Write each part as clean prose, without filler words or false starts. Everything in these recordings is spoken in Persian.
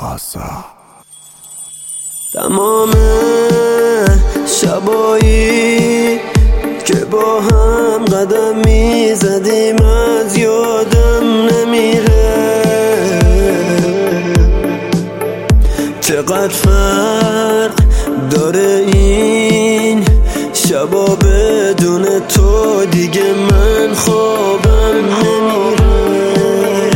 آزاد. تمام شبایی که با هم قدم میزدیم از یادم نمیره. چقدر فرق داره این شبا بدون تو، دیگه من خوابم نمیره.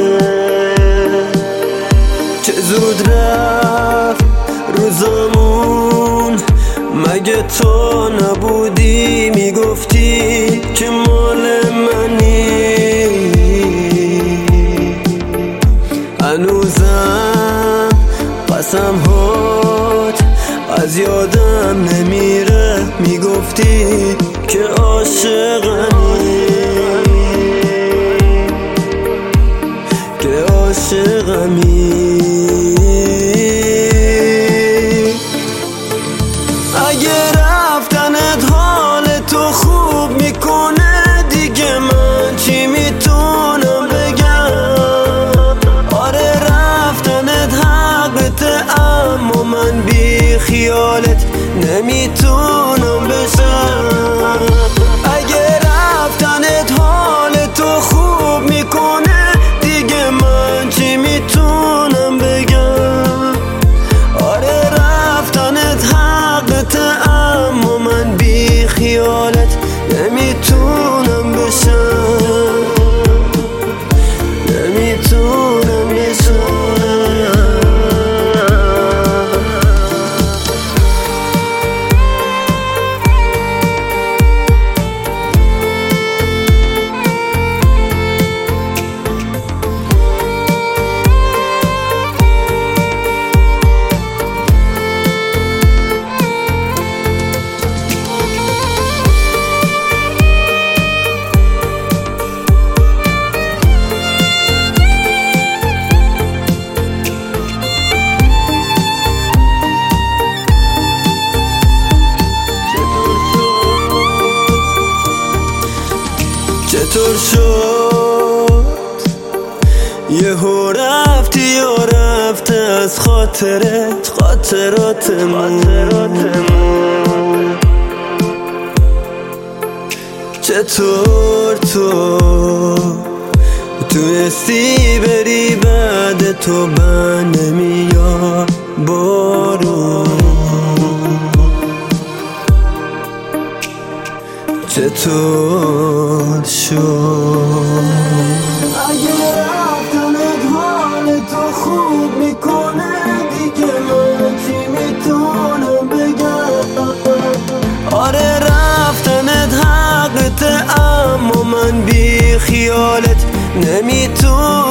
چه زود رفت روزامون، مگه تو نبودی میگفتی که مال منی. هنوزم قسم هات از یادم نمیره، میگفتی که عاشقمی، که عاشقمی. اگه رفتنت حال تو خوب میکنه، دیگه من چی میتونم بگم. آره رفتنت حقته، اما من بی خیالت نمیتونم بشم. اگه رفتنت حال تو خوب میکنه، دیگه من چی میتونم بگم. آره رفتنت حقته، اما من بی خیالت نمیتونم بشم، نمیتونم بشم. چطور شد یهو رفتی یا رفته از خاطرت خاطراتمون. چطور تو تونستی بری بعد تو بند نمیاد بارون. چطور شد اگه رفتنت حال تو خوب میکنه، دیگه من چی میتونم بگم. آره رفتنت حقته، اما من بی خیالت نمیتونم